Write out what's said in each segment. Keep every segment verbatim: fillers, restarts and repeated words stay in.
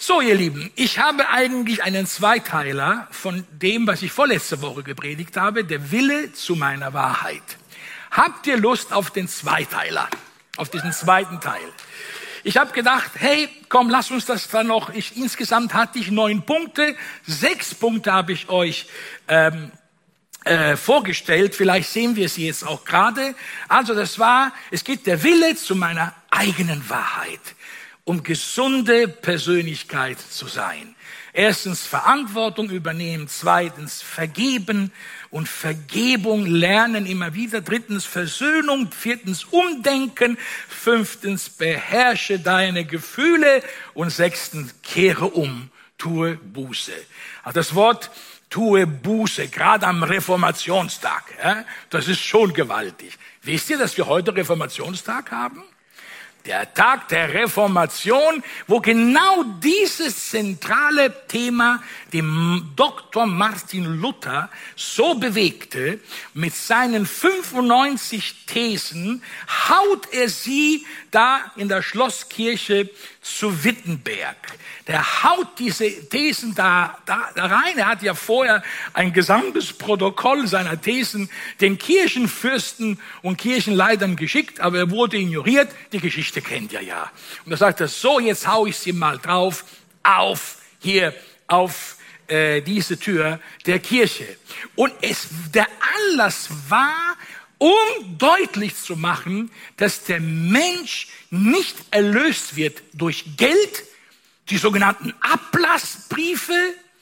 So, ihr Lieben, ich habe eigentlich einen Zweiteiler von dem, was ich vorletzte Woche gepredigt habe, der Wille zu meiner Wahrheit. Habt ihr Lust auf den Zweiteiler, auf diesen zweiten Teil? Ich habe gedacht, hey, komm, lass uns das dann noch. Ich, insgesamt hatte ich neun Punkte, sechs Punkte habe ich euch ähm, äh, vorgestellt. Vielleicht sehen wir sie jetzt auch gerade. Also das war, es geht der Wille zu meiner eigenen Wahrheit, um gesunde Persönlichkeit zu sein. Erstens Verantwortung übernehmen, zweitens vergeben und Vergebung lernen immer wieder, drittens Versöhnung, viertens Umdenken, fünftens beherrsche deine Gefühle und sechstens kehre um, tue Buße. Also das Wort tue Buße, gerade am Reformationstag, ja, das ist schon gewaltig. Wisst ihr, dass wir heute Reformationstag haben? Der Tag der Reformation, wo genau dieses zentrale Thema dem Doktor Martin Luther so bewegte, mit seinen fünfundneunzig Thesen haut er sie da in der Schlosskirche zu Wittenberg. Der haut diese Thesen da, da, da rein. Er hat ja vorher ein gesamtes Protokoll seiner Thesen den Kirchenfürsten und Kirchenleitern geschickt, aber er wurde ignoriert. Die Geschichte kennt ihr ja. Und da sagt er, so, jetzt hau ich sie mal drauf, auf, hier, auf äh, diese Tür der Kirche. Und es, der Anlass war, um deutlich zu machen, dass der Mensch nicht erlöst wird durch Geld, die sogenannten Ablassbriefe.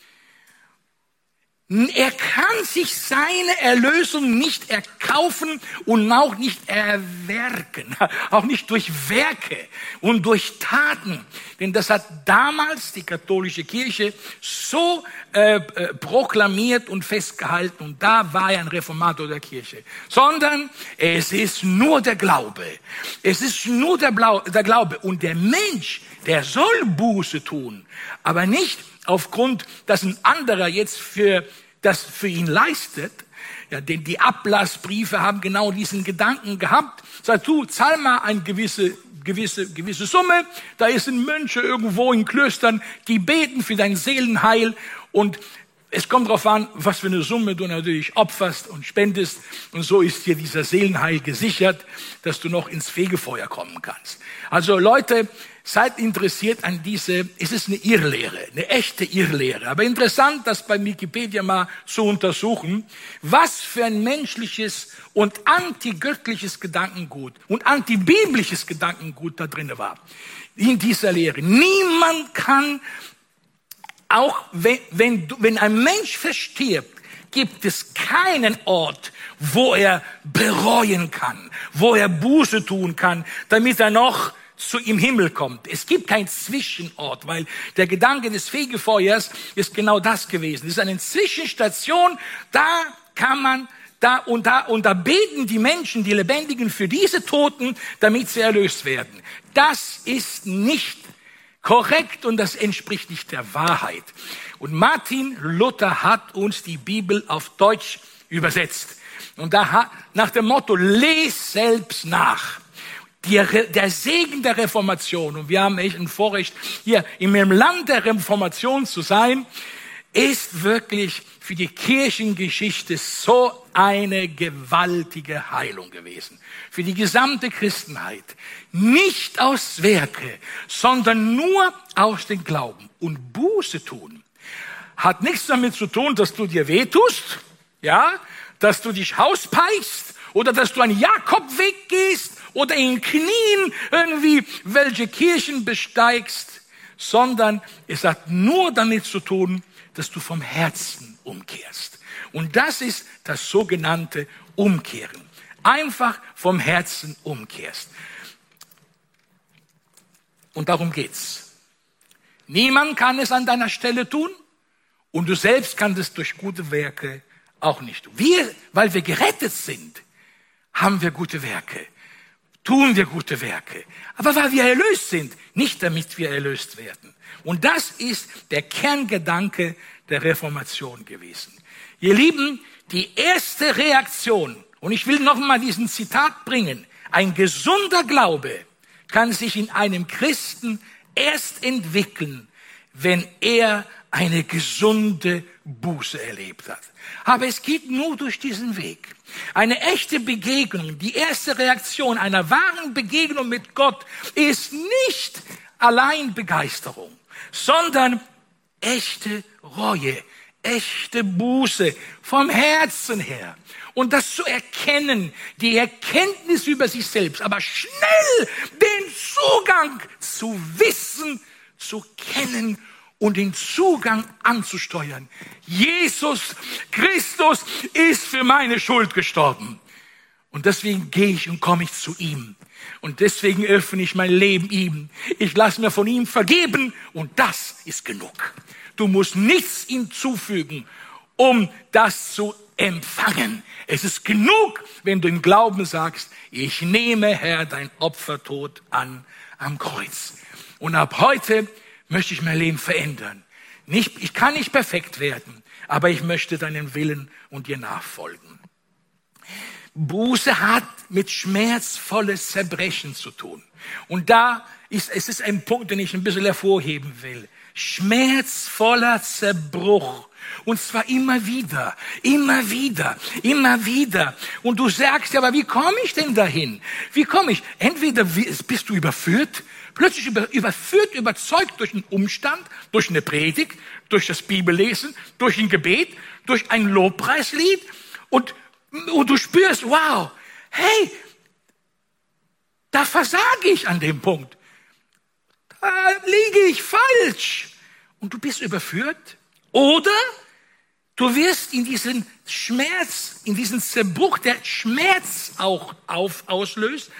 Er kann sich seine Erlösung nicht erkaufen und auch nicht erwerken, auch nicht durch Werke und durch Taten. Denn das hat damals die katholische Kirche so äh, äh, proklamiert und festgehalten. Und da war er ein Reformator der Kirche. Sondern es ist nur der Glaube. Es ist nur der, Blau, der Glaube. Und der Mensch, der soll Buße tun, aber nicht aufgrund, dass ein anderer jetzt für das für ihn leistet. Ja, denn die Ablassbriefe haben genau diesen Gedanken gehabt. Sag du, zahl mal eine gewisse, gewisse, gewisse Summe. Da sind Mönche irgendwo in Klöstern, die beten für dein Seelenheil. Und es kommt darauf an, was für eine Summe du natürlich opferst und spendest. Und so ist dir dieser Seelenheil gesichert, dass du noch ins Fegefeuer kommen kannst. Also Leute, seid interessiert an diese, es ist eine Irrlehre, eine echte Irrlehre. Aber interessant, das bei Wikipedia mal zu untersuchen, was für ein menschliches und antigöttliches Gedankengut und antibiblisches Gedankengut da drin war. In dieser Lehre. Niemand kann, auch wenn, wenn, wenn ein Mensch verstirbt, gibt es keinen Ort, wo er bereuen kann, wo er Buße tun kann, damit er noch zu im Himmel kommt. Es gibt keinen Zwischenort, weil der Gedanke des Fegefeuers ist genau das gewesen. Es ist eine Zwischenstation, da kann man, da und da, und da beten die Menschen, die Lebendigen, für diese Toten, damit sie erlöst werden. Das ist nicht korrekt und das entspricht nicht der Wahrheit. Und Martin Luther hat uns die Bibel auf Deutsch übersetzt. Und da hat, nach dem Motto, les selbst nach. Die, der Segen der Reformation, und wir haben echt ein Vorrecht, hier im Land der Reformation zu sein, ist wirklich für die Kirchengeschichte so eine gewaltige Heilung gewesen. Für die gesamte Christenheit. Nicht aus Werke, sondern nur aus dem Glauben. Und Buße tun hat nichts damit zu tun, dass du dir wehtust, ja, dass du dich auspeichst oder dass du einen Jakobweg gehst oder in Knien irgendwie welche Kirchen besteigst, sondern es hat nur damit zu tun, dass du vom Herzen umkehrst. Und das ist das sogenannte Umkehren. Einfach vom Herzen umkehrst. Und darum geht's. Niemand kann es an deiner Stelle tun und du selbst kannst es durch gute Werke auch nicht tun. Wir, weil wir gerettet sind, haben wir gute Werke. Tun wir gute Werke. Aber weil wir erlöst sind, nicht damit wir erlöst werden. Und das ist der Kerngedanke der Reformation gewesen. Ihr Lieben, die erste Reaktion, und ich will noch mal diesen Zitat bringen, ein gesunder Glaube kann sich in einem Christen erst entwickeln, wenn er eine gesunde Buße erlebt hat. Aber es geht nur durch diesen Weg. Eine echte Begegnung, die erste Reaktion einer wahren Begegnung mit Gott ist nicht allein Begeisterung, sondern echte Reue, echte Buße vom Herzen her. Und das zu erkennen, die Erkenntnis über sich selbst, aber schnell den Zugang zu wissen, zu kennen und den Zugang anzusteuern. Jesus Christus ist für meine Schuld gestorben. Und deswegen gehe ich und komme ich zu ihm. Und deswegen öffne ich mein Leben ihm. Ich lasse mir von ihm vergeben und das ist genug. Du musst nichts hinzufügen, um das zu empfangen. Es ist genug, wenn du im Glauben sagst, ich nehme, Herr, dein Opfertod an am Kreuz. Und ab heute möchte ich mein Leben verändern. Nicht, ich kann nicht perfekt werden, aber ich möchte deinen Willen und dir nachfolgen. Buße hat mit schmerzvolles Zerbrechen zu tun. Und da ist, es ist ein Punkt, den ich ein bisschen hervorheben will. Schmerzvoller Zerbruch. Und zwar immer wieder, immer wieder, immer wieder. Und du sagst, aber wie komme ich denn dahin? Wie komme ich? Entweder bist du überführt, plötzlich über, überführt, überzeugt durch einen Umstand, durch eine Predigt, durch das Bibellesen, durch ein Gebet, durch ein Lobpreislied. Und, und du spürst, wow, hey, da versage ich an dem Punkt. Da liege ich falsch. Und du bist überführt. Oder du wirst in diesen Schmerz, in diesen Zerbruch, der Schmerz auch auf, auslöst,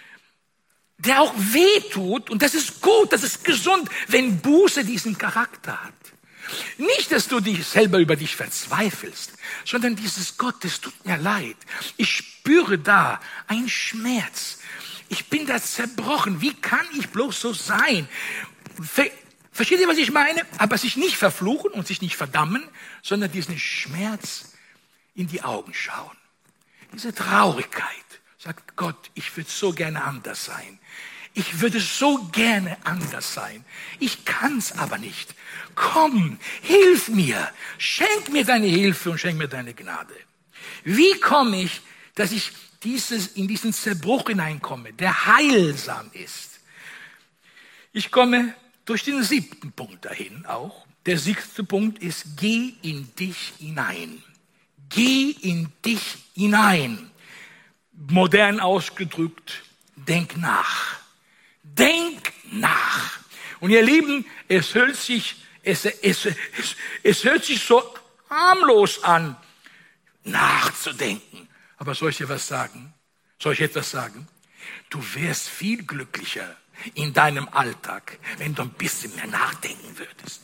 der auch wehtut. Und das ist gut, das ist gesund, wenn Buße diesen Charakter hat. Nicht, dass du dich selber über dich verzweifelst, sondern dieses Gott, es tut mir leid. Ich spüre da einen Schmerz. Ich bin da zerbrochen. Wie kann ich bloß so sein? Ver- Versteht ihr, was ich meine? Aber sich nicht verfluchen und sich nicht verdammen, sondern diesen Schmerz in die Augen schauen. Diese Traurigkeit. Sagt Gott, ich würde so gerne anders sein. Ich würde so gerne anders sein. Ich kann's aber nicht. Komm, hilf mir. Schenk mir deine Hilfe und schenk mir deine Gnade. Wie komme ich, dass ich dieses, in diesen Zerbruch hineinkomme, der heilsam ist? Ich komme durch den siebten Punkt dahin auch. Der siebte Punkt ist, geh in dich hinein. Geh in dich hinein. Modern ausgedrückt, denk nach. Denk nach. Und ihr Lieben, es hört sich, es, es, es, es hört sich so harmlos an, nachzudenken. Aber soll ich dir was sagen? Soll ich etwas sagen? Du wärst viel glücklicher in deinem Alltag, wenn du ein bisschen mehr nachdenken würdest.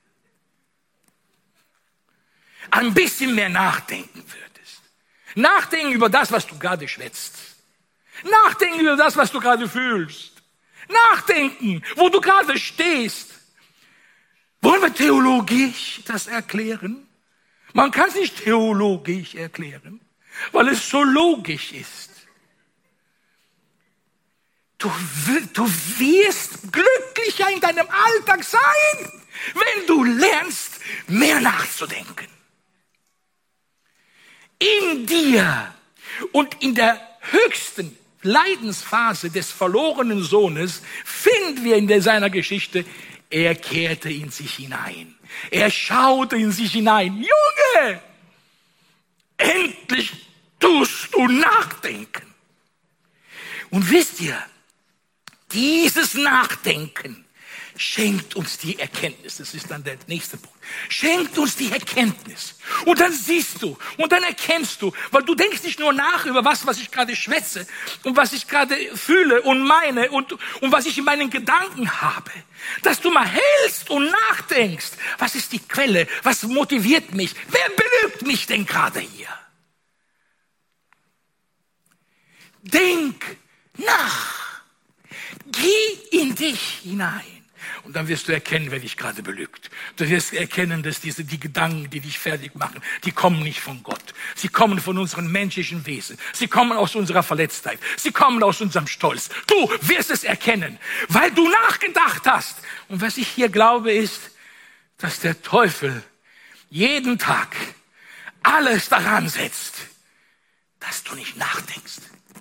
Ein bisschen mehr nachdenken würdest. Nachdenken über das, was du gerade schwätzt. Nachdenken über das, was du gerade fühlst. Nachdenken, wo du gerade stehst. Wollen wir theologisch das erklären? Man kann es nicht theologisch erklären, weil es so logisch ist. Du, du wirst glücklicher in deinem Alltag sein, wenn du lernst, mehr nachzudenken. In dir und in der höchsten Leidensphase des verlorenen Sohnes finden wir in seiner Geschichte, er kehrte in sich hinein. Er schaute in sich hinein. Junge, endlich tust du nachdenken. Und wisst ihr, dieses Nachdenken schenkt uns die Erkenntnis. Das ist dann der nächste Punkt. Schenkt uns die Erkenntnis. Und dann siehst du und dann erkennst du, weil du denkst nicht nur nach über was, was ich gerade schwätze und was ich gerade fühle und meine und, und was ich in meinen Gedanken habe. Dass du mal hältst und nachdenkst. Was ist die Quelle? Was motiviert mich? Wer belügt mich denn gerade hier? Denk nach. Geh in dich hinein. Und dann wirst du erkennen, wer dich gerade belügt. Du wirst erkennen, dass diese, die Gedanken, die dich fertig machen, die kommen nicht von Gott. Sie kommen von unseren menschlichen Wesen. Sie kommen aus unserer Verletztheit. Sie kommen aus unserem Stolz. Du wirst es erkennen, weil du nachgedacht hast. Und was ich hier glaube ist, dass der Teufel jeden Tag alles daran setzt, dass du nicht nachdenkst.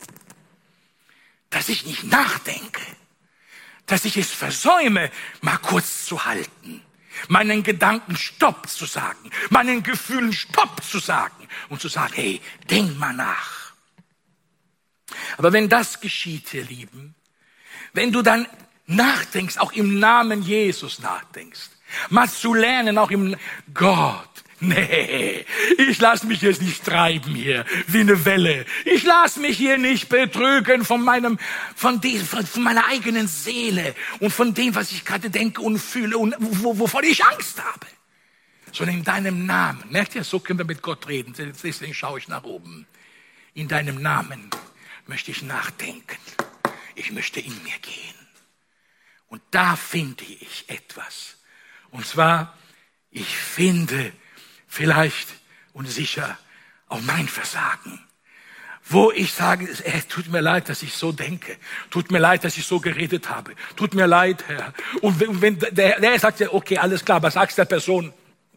Dass ich nicht nachdenke. Dass ich es versäume, mal kurz zu halten. Meinen Gedanken Stopp zu sagen. Meinen Gefühlen Stopp zu sagen. Und zu sagen, hey, denk mal nach. Aber wenn das geschieht, ihr Lieben, wenn du dann nachdenkst, auch im Namen Jesus nachdenkst, mal zu lernen, auch im Gott, nee, ich lasse mich jetzt nicht treiben hier wie eine Welle. Ich lasse mich hier nicht betrügen von meinem, von, die, von, von meiner eigenen Seele und von dem, was ich gerade denke und fühle und wovon ich Angst habe. Sondern in deinem Namen. Merkt ihr, so können wir mit Gott reden. Deswegen schaue ich nach oben. In deinem Namen möchte ich nachdenken. Ich möchte in mir gehen. Und da finde ich etwas. Und zwar, ich finde vielleicht und sicher auch mein Versagen. Wo ich sage, es tut mir leid, dass ich so denke. Tut mir leid, dass ich so geredet habe. Tut mir leid, Herr. Und wenn der, der sagt ja, okay, alles klar, was sagst du der Person,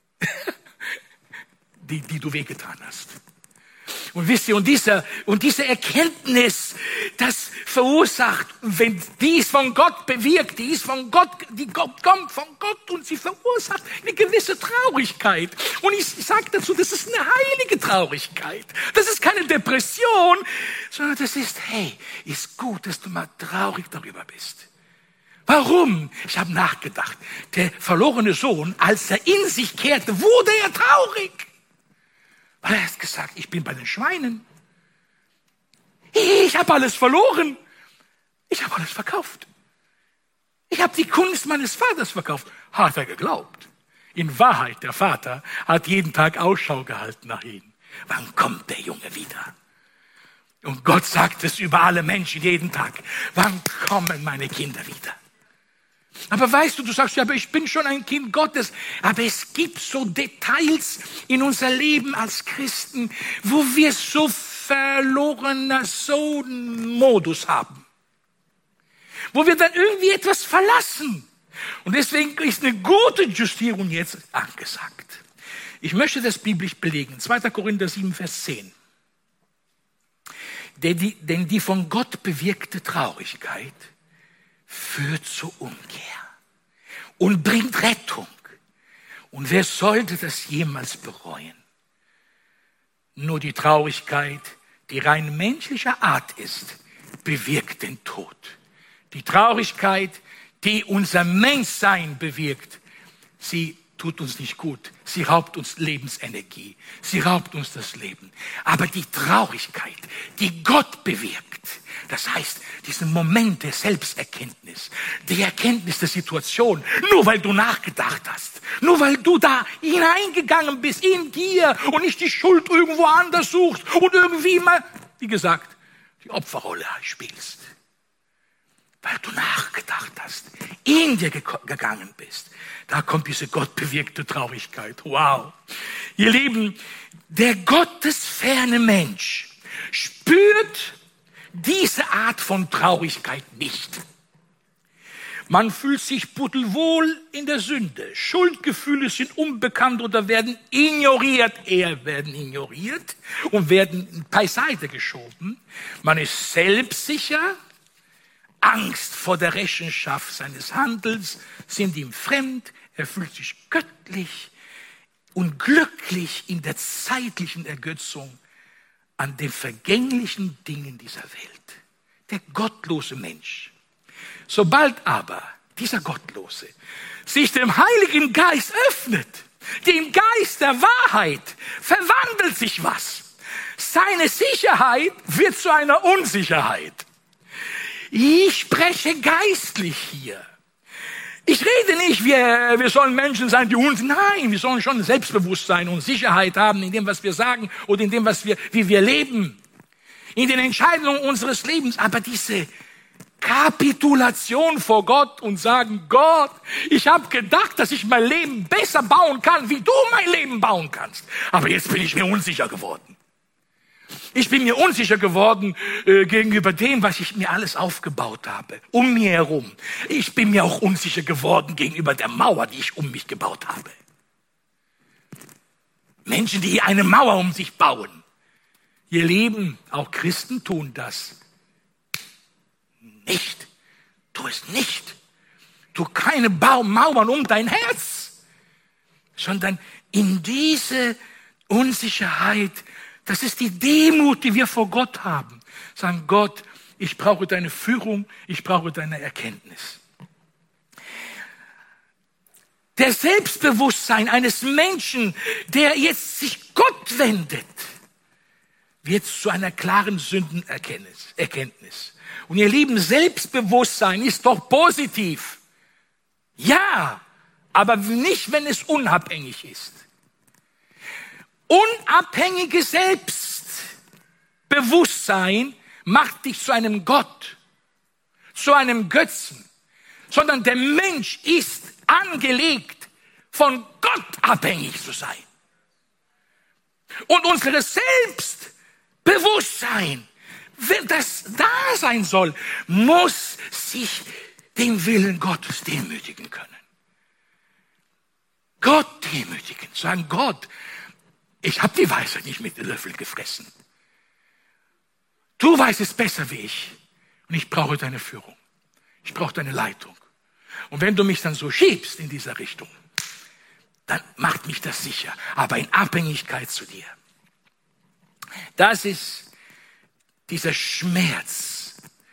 die, die du wehgetan hast? Und wisst ihr, und diese, und diese Erkenntnis, das verursacht, wenn die ist von Gott bewirkt, die ist von Gott, die kommt von Gott und sie verursacht eine gewisse Traurigkeit. Und ich, ich sage dazu, das ist eine heilige Traurigkeit. Das ist keine Depression, sondern das ist, hey, ist gut, dass du mal traurig darüber bist. Warum? Ich habe nachgedacht. Der verlorene Sohn, als er in sich kehrte, wurde er traurig. Weil er hat gesagt, ich bin bei den Schweinen. Ich habe alles verloren. Ich habe alles verkauft. Ich habe die Kunst meines Vaters verkauft. Hat er geglaubt. In Wahrheit, der Vater hat jeden Tag Ausschau gehalten nach ihm. Wann kommt der Junge wieder? Und Gott sagt es über alle Menschen jeden Tag. Wann kommen meine Kinder wieder? Aber weißt du, du sagst, ja, aber ich bin schon ein Kind Gottes. Aber es gibt so Details in unser Leben als Christen, wo wir so verlorener Sohn-Modus haben. Wo wir dann irgendwie etwas verlassen. Und deswegen ist eine gute Justierung jetzt angesagt. Ich möchte das biblisch belegen. zweiter Korinther sieben, Vers zehn. Denn die, denn die von Gott bewirkte Traurigkeit führt zur Umkehr und bringt Rettung. Und wer sollte das jemals bereuen? Nur die Traurigkeit, die rein menschlicher Art ist, bewirkt den Tod. Die Traurigkeit, die unser Menschsein bewirkt, sie tut uns nicht gut. Sie raubt uns Lebensenergie. Sie raubt uns das Leben. Aber die Traurigkeit, die Gott bewirkt, das heißt, diesen Moment der Selbsterkenntnis, die Erkenntnis der Situation, nur weil du nachgedacht hast, nur weil du da hineingegangen bist in dir und nicht die Schuld irgendwo anders suchst und irgendwie mal, wie gesagt, die Opferrolle spielst. Weil du nachgedacht hast, in dir gegangen bist. Da kommt diese gottbewirkte Traurigkeit. Wow. Ihr Lieben, der gottesferne Mensch spürt diese Art von Traurigkeit nicht. Man fühlt sich pudelwohl in der Sünde. Schuldgefühle sind unbekannt oder werden ignoriert. Eher werden ignoriert und werden beiseite geschoben. Man ist selbstsicher. Angst vor der Rechenschaft seines Handelns sind ihm fremd. Er fühlt sich göttlich und glücklich in der zeitlichen Ergötzung an den vergänglichen Dingen dieser Welt. Der gottlose Mensch. Sobald aber dieser Gottlose sich dem Heiligen Geist öffnet, dem Geist der Wahrheit, verwandelt sich was. Seine Sicherheit wird zu einer Unsicherheit. Ich spreche geistlich hier. Ich rede nicht, wir, wir sollen Menschen sein, die uns, nein, wir sollen schon Selbstbewusstsein und Sicherheit haben in dem, was wir sagen oder in dem, was wir, wie wir leben. In den Entscheidungen unseres Lebens. Aber diese Kapitulation vor Gott und sagen, Gott, ich habe gedacht, dass ich mein Leben besser bauen kann, wie du mein Leben bauen kannst. Aber jetzt bin ich mir unsicher geworden. Ich bin mir unsicher geworden äh, gegenüber dem, was ich mir alles aufgebaut habe, um mir herum. Ich bin mir auch unsicher geworden gegenüber der Mauer, die ich um mich gebaut habe. Menschen, die eine Mauer um sich bauen. Ihr Lieben, auch Christen tun das nicht. Tu es nicht. Tu keine Mauern um dein Herz, sondern in diese Unsicherheit, das ist die Demut, die wir vor Gott haben. Sagen, Gott, ich brauche deine Führung, ich brauche deine Erkenntnis. Der Selbstbewusstsein eines Menschen, der jetzt sich Gott wendet, wird zu einer klaren Sündenerkenntnis. Und ihr Lieben, Selbstbewusstsein ist doch positiv. Ja, aber nicht, wenn es unabhängig ist. Unabhängiges Selbstbewusstsein macht dich zu einem Gott, zu einem Götzen, sondern der Mensch ist angelegt, von Gott abhängig zu sein. Und unsere Selbstbewusstsein, das da sein soll, muss sich dem Willen Gottes demütigen können. Gott demütigen, sagen, Gott, ich habe die Weisheit nicht mit den Löffeln gefressen. Du weißt es besser wie ich. Und ich brauche deine Führung. Ich brauche deine Leitung. Und wenn du mich dann so schiebst in dieser Richtung, dann macht mich das sicher, aber in Abhängigkeit zu dir. Das ist dieser Schmerz.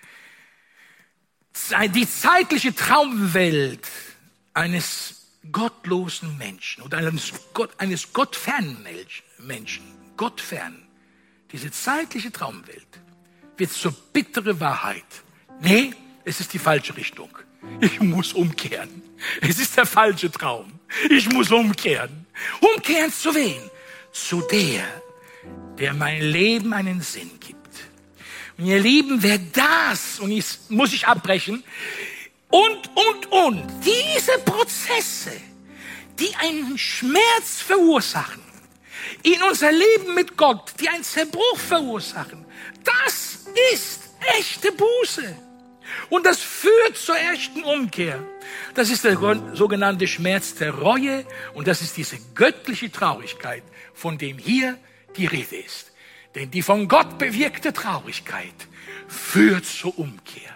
Die zeitliche Traumwelt eines gottlosen Menschen oder eines, Gott, eines gottfernen Menschen, gottfern, diese zeitliche Traumwelt wird zur bittere Wahrheit. Nee, es ist die falsche Richtung. Ich muss umkehren. Es ist der falsche Traum. Ich muss umkehren. Umkehren zu wen? Zu der, der mein Leben einen Sinn gibt. Und ihr Lieben, wer das, und jetzt muss ich abbrechen, und, und, und, diese Prozesse, die einen Schmerz verursachen, in unser Leben mit Gott, die einen Zerbruch verursachen, das ist echte Buße. Und das führt zur echten Umkehr. Das ist der sogenannte Schmerz der Reue und das ist diese göttliche Traurigkeit, von dem hier die Rede ist. Denn die von Gott bewirkte Traurigkeit führt zur Umkehr.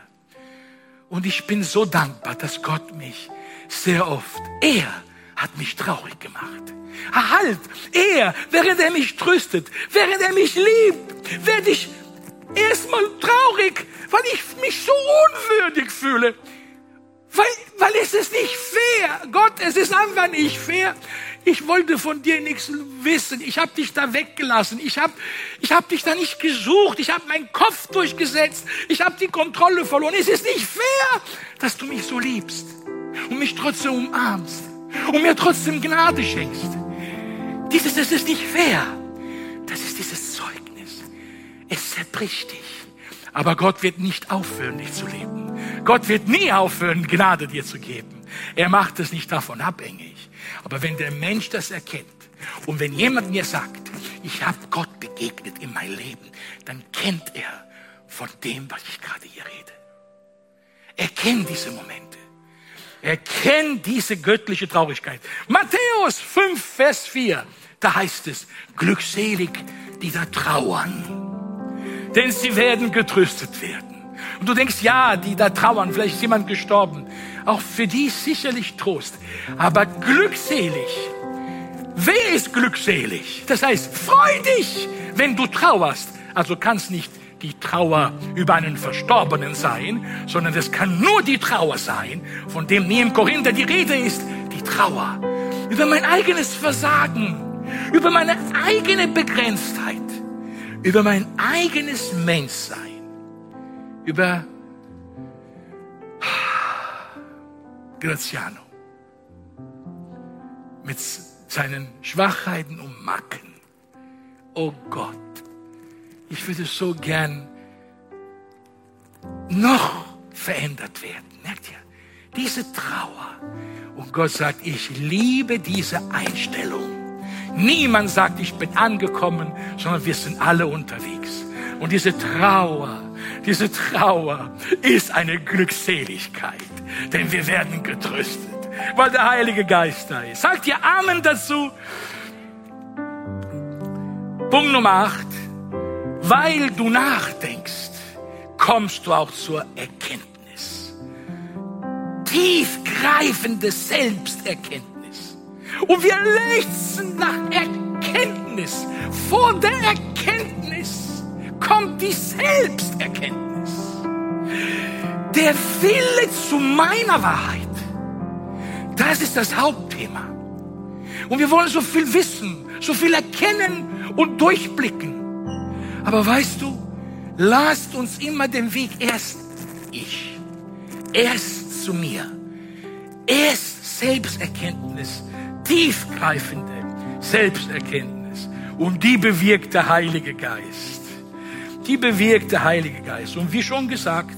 Und ich bin so dankbar, dass Gott mich sehr oft, er hat mich traurig gemacht. Halt, er, während er mich tröstet, während er mich liebt, werde ich erstmal traurig, weil ich mich so unwürdig fühle. Weil, weil es ist nicht fair. Gott, es ist einfach nicht fair. Ich wollte von dir nichts wissen. Ich habe dich da weggelassen. Ich habe ich hab dich da nicht gesucht. Ich habe meinen Kopf durchgesetzt. Ich habe die Kontrolle verloren. Es ist nicht fair, dass du mich so liebst und mich trotzdem umarmst und mir trotzdem Gnade schenkst. Dieses, das ist nicht fair. Das ist dieses Zeugnis. Es zerbricht dich. Aber Gott wird nicht aufhören, dich zu lieben. Gott wird nie aufhören, Gnade dir zu geben. Er macht es nicht davon abhängig. Aber wenn der Mensch das erkennt und wenn jemand mir sagt, ich habe Gott begegnet in meinem Leben, dann kennt er von dem, was ich gerade hier rede. Er kennt diese Momente. Er kennt diese göttliche Traurigkeit. Matthäus fünf, Vers vier, da heißt es, glückselig, die da trauern, denn sie werden getröstet werden. Und du denkst, ja, die da trauern, vielleicht ist jemand gestorben. Auch für die ist sicherlich Trost. Aber glückselig. Wer ist glückselig? Das heißt, freu dich, wenn du trauerst. Also kann es nicht die Trauer über einen Verstorbenen sein, sondern es kann nur die Trauer sein, von dem nie im Korinther die Rede ist. Die Trauer über mein eigenes Versagen, über meine eigene Begrenztheit, über mein eigenes Menschsein. Über Graziano mit seinen Schwachheiten und Macken. Oh Gott, ich würde so gern noch verändert werden. Merkt ihr? Diese Trauer. Und Gott sagt, ich liebe diese Einstellung. Niemand sagt, ich bin angekommen, sondern wir sind alle unterwegs. Und diese Trauer, diese Trauer ist eine Glückseligkeit, denn wir werden getröstet, weil der Heilige Geist da ist. Sagt ihr Amen dazu? Punkt Nummer acht. Weil du nachdenkst, kommst du auch zur Erkenntnis. Tiefgreifende Selbsterkenntnis. Und wir lechzen nach Erkenntnis. Vor der Erkenntnis kommt die Selbsterkenntnis. Der Wille zu meiner Wahrheit. Das ist das Hauptthema. Und wir wollen so viel wissen, so viel erkennen und durchblicken. Aber weißt du, lasst uns immer den Weg erst ich, erst zu mir, erst Selbsterkenntnis, tiefgreifende Selbsterkenntnis. Und die bewirkt der Heilige Geist. Die bewirkt der Heilige Geist. Und wie schon gesagt,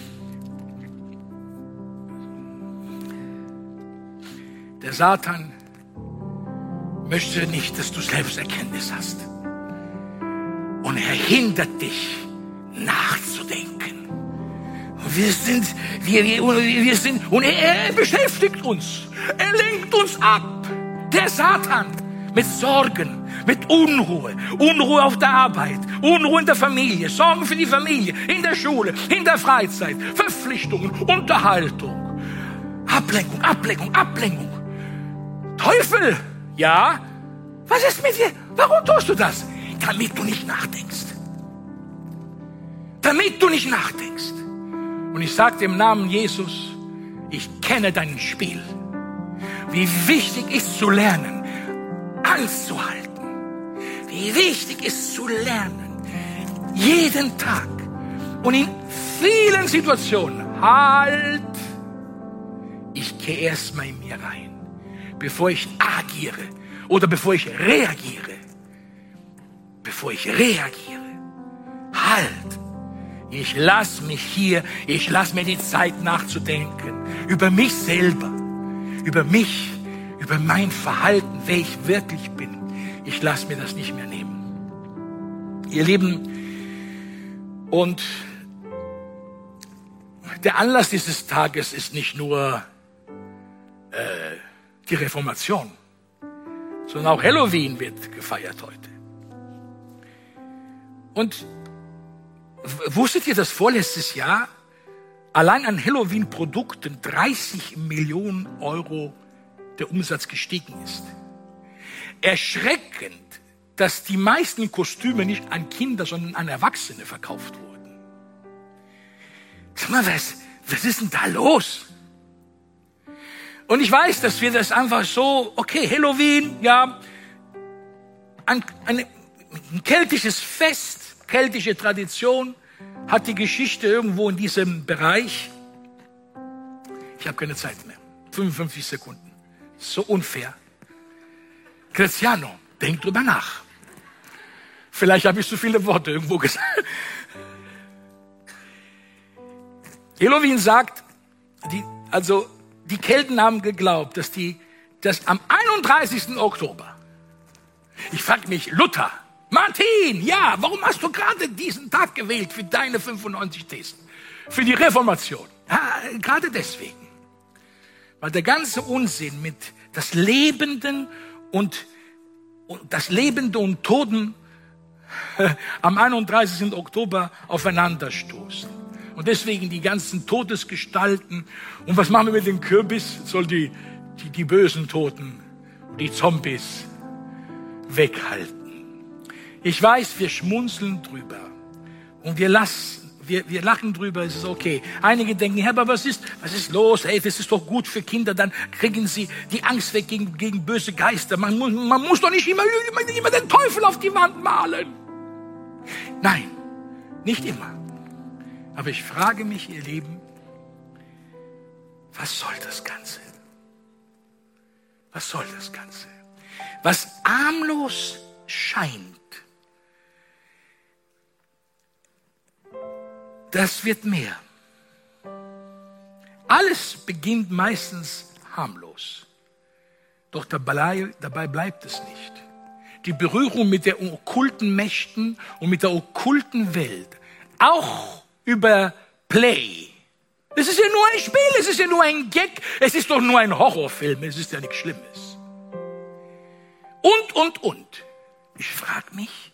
der Satan möchte nicht, dass du Selbsterkenntnis hast. Und er hindert dich, nachzudenken. Und wir sind, wir, wir, wir sind, und er, er beschäftigt uns. Er lenkt uns ab. Der Satan mit Sorgen, mit Unruhe. Unruhe auf der Arbeit, Unruhe in der Familie, Sorgen für die Familie, in der Schule, in der Freizeit, Verpflichtungen, Unterhaltung. Ablenkung, Ablenkung, Ablenkung. Teufel, ja? Was ist mit dir? Warum tust du das? Damit du nicht nachdenkst. Damit du nicht nachdenkst. Und ich sage im Namen Jesus, ich kenne dein Spiel. Wie wichtig ist zu lernen, anzuhalten. Wie wichtig ist zu lernen, jeden Tag und in vielen Situationen, halt, ich gehe erstmal in mir rein, bevor ich agiere oder bevor ich reagiere. Bevor ich reagiere, halt, ich lasse mich hier, ich lasse mir die Zeit nachzudenken über mich selber, über mich, über mein Verhalten, wer ich wirklich bin. Ich lasse mir das nicht mehr nehmen. Ihr Lieben, und der Anlass dieses Tages ist nicht nur äh, die Reformation, sondern auch Halloween wird gefeiert heute. Und wusstet ihr, dass vorletztes Jahr allein an Halloween-Produkten dreißig Millionen Euro der Umsatz gestiegen ist? Erschreckend, dass die meisten Kostüme nicht an Kinder, sondern an Erwachsene verkauft wurden. Sag mal, was, was ist denn da los? Und ich weiß, dass wir das einfach so, okay, Halloween, ja, ein, ein, ein keltisches Fest, keltische Tradition, hat die Geschichte irgendwo in diesem Bereich. Ich habe keine Zeit mehr. fünfundfünfzig Sekunden. So unfair. Cristiano, denk drüber nach. Vielleicht habe ich zu viele Worte irgendwo gesagt. Halloween sagt, die, also die Kelten haben geglaubt, dass, die, dass am einunddreißigsten Oktober, ich frage mich, Luther, Martin, ja, warum hast du gerade diesen Tag gewählt für deine fünfundneunzig Thesen? Für die Reformation. Ja, gerade deswegen. Weil der ganze Unsinn mit das Lebenden und, und das Lebende und Toten am einunddreißigsten Oktober aufeinanderstoßen. Und deswegen die ganzen Todesgestalten. Und was machen wir mit dem Kürbis? Soll die, die, die bösen Toten, die Zombies weghalten. Ich weiß, wir schmunzeln drüber und wir lassen, wir, wir lachen drüber, es ist okay. Einige denken, ja, aber was ist, was ist los? Hey, das ist doch gut für Kinder, dann kriegen sie die Angst weg gegen, gegen böse Geister. Man muss, man muss doch nicht immer, immer, immer den Teufel auf die Wand malen. Nein, nicht immer. Aber ich frage mich, ihr Lieben, was soll das Ganze? Was soll das Ganze? Was armlos scheint, das wird mehr. Alles beginnt meistens harmlos. Doch dabei, dabei bleibt es nicht. die Berührung mit den okkulten Mächten und mit der okkulten Welt auch über Play. Es ist ja nur ein Spiel, es ist ja nur ein Gag, es ist doch nur ein Horrorfilm, es ist ja nichts Schlimmes. Und, und, und. Ich frage mich,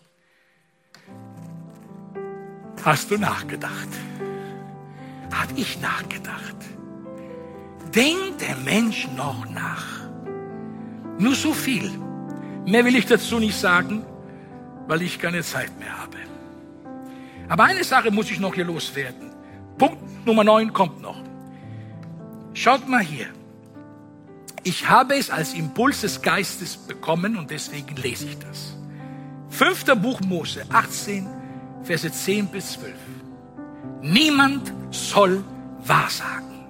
hast du nachgedacht? Habe ich nachgedacht? Denkt der Mensch noch nach? Nur so viel. Mehr will ich dazu nicht sagen, weil ich keine Zeit mehr habe. Aber eine Sache muss ich noch hier loswerden. Punkt Nummer neun kommt noch. Schaut mal hier. Ich habe es als Impuls des Geistes bekommen und deswegen lese ich das. Fünfter Buch Mose, achtzehn, Verse zehn bis zwölf. Niemand soll wahrsagen,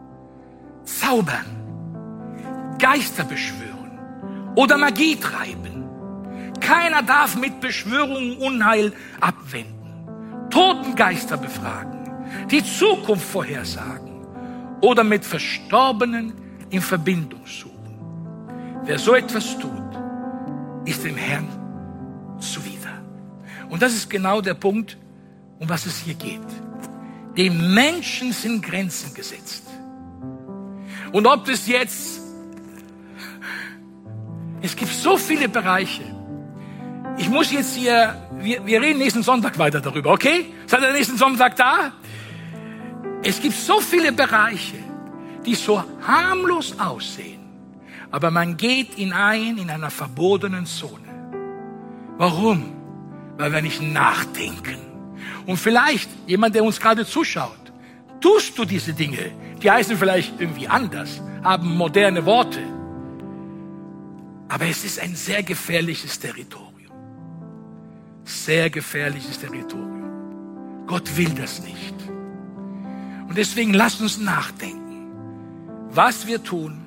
zaubern, Geister beschwören oder Magie treiben. Keiner darf mit Beschwörungen Unheil abwenden, Totengeister befragen, die Zukunft vorhersagen oder mit Verstorbenen in Verbindung suchen. Wer so etwas tut, ist dem Herrn zuwider. Und das ist genau der Punkt, um was es hier geht. Dem Menschen sind Grenzen gesetzt. Und ob das jetzt, es gibt so viele Bereiche. Ich muss jetzt hier, wir, wir reden nächsten Sonntag weiter darüber, okay? Seid ihr nächsten Sonntag da? Es gibt so viele Bereiche, die so harmlos aussehen, aber man geht hinein in einer verbotenen Zone. Warum? Weil wir nicht nachdenken. Und vielleicht, jemand, der uns gerade zuschaut, tust du diese Dinge, die heißen vielleicht irgendwie anders, haben moderne Worte, aber es ist ein sehr gefährliches Territorium. Sehr gefährliches Territorium. Gott will das nicht. Und deswegen lasst uns nachdenken, was wir tun,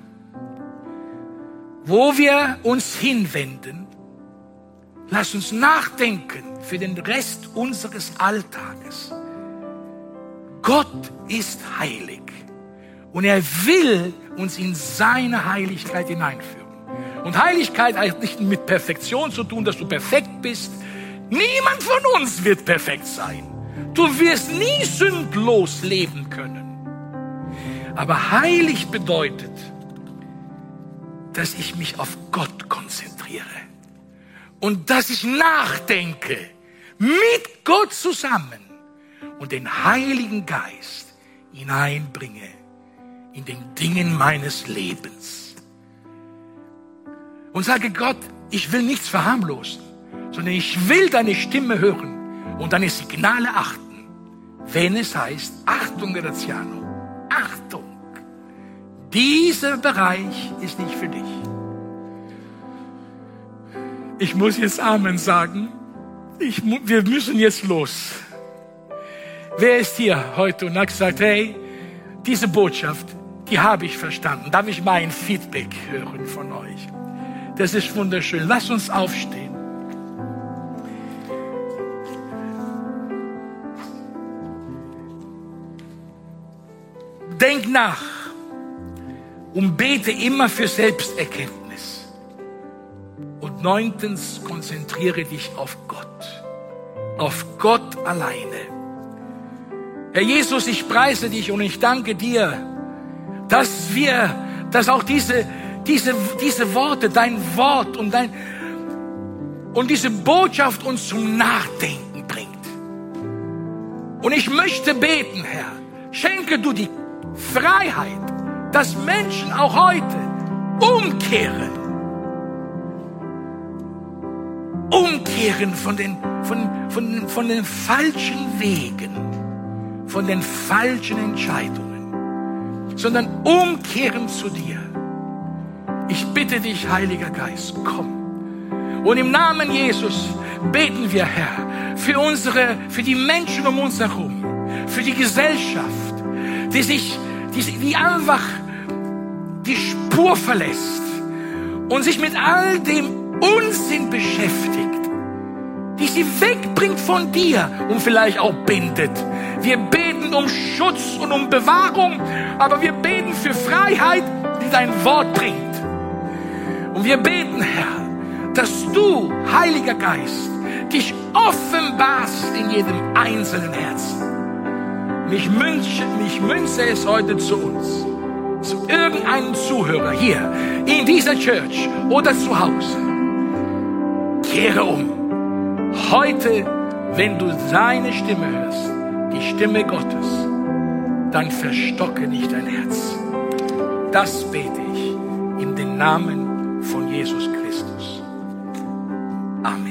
wo wir uns hinwenden. Lasst uns nachdenken für den Rest unseres Alltages. Gott ist heilig und er will uns in seine Heiligkeit hineinführen. Und Heiligkeit hat nicht mit Perfektion zu tun, dass du perfekt bist. Niemand von uns wird perfekt sein. Du wirst nie sündlos leben können. Aber heilig bedeutet, dass ich mich auf Gott konzentriere und dass ich nachdenke mit Gott zusammen und den Heiligen Geist hineinbringe in den Dingen meines Lebens. Und sage Gott, ich will nichts verharmlosen, sondern ich will deine Stimme hören und deine Signale achten, wenn es heißt, Achtung, Graziano, Achtung, dieser Bereich ist nicht für dich. Ich muss jetzt Amen sagen. Ich, wir müssen jetzt los. Wer ist hier heute und hat gesagt, hey, diese Botschaft, die habe ich verstanden. Darf ich mal ein Feedback hören von euch? Das ist wunderschön. Lasst uns aufstehen. Denk nach und bete immer für Selbsterkenntnis. Und neuntens, konzentriere dich auf Gott. Auf Gott alleine. Herr Jesus, ich preise dich und ich danke dir, dass wir, dass auch diese, diese, diese Worte, dein Wort und dein, und diese Botschaft uns zum Nachdenken bringt. Und ich möchte beten, Herr, schenke du die Freiheit, dass Menschen auch heute umkehren. Umkehren von den, von, von, von den falschen Wegen, von den falschen Entscheidungen, sondern umkehren zu dir. Ich bitte dich, Heiliger Geist, komm. Und im Namen Jesus beten wir, Herr, für unsere, für die Menschen um uns herum, für die Gesellschaft, die sich, die, die einfach die Spur verlässt und sich mit all dem Unsinn beschäftigt, die sie wegbringt von dir und vielleicht auch bindet. Wir beten um Schutz und um Bewahrung, aber wir beten für Freiheit, die dein Wort bringt. Und wir beten, Herr, dass du, Heiliger Geist, dich offenbarst in jedem einzelnen Herzen. Ich münze, ich münze es heute zu uns, zu irgendeinem Zuhörer hier, in dieser Church oder zu Hause. Kehre um. Heute, wenn du seine Stimme hörst, die Stimme Gottes, dann verstocke nicht dein Herz. Das bete ich in den Namen von Jesus Christus. Amen.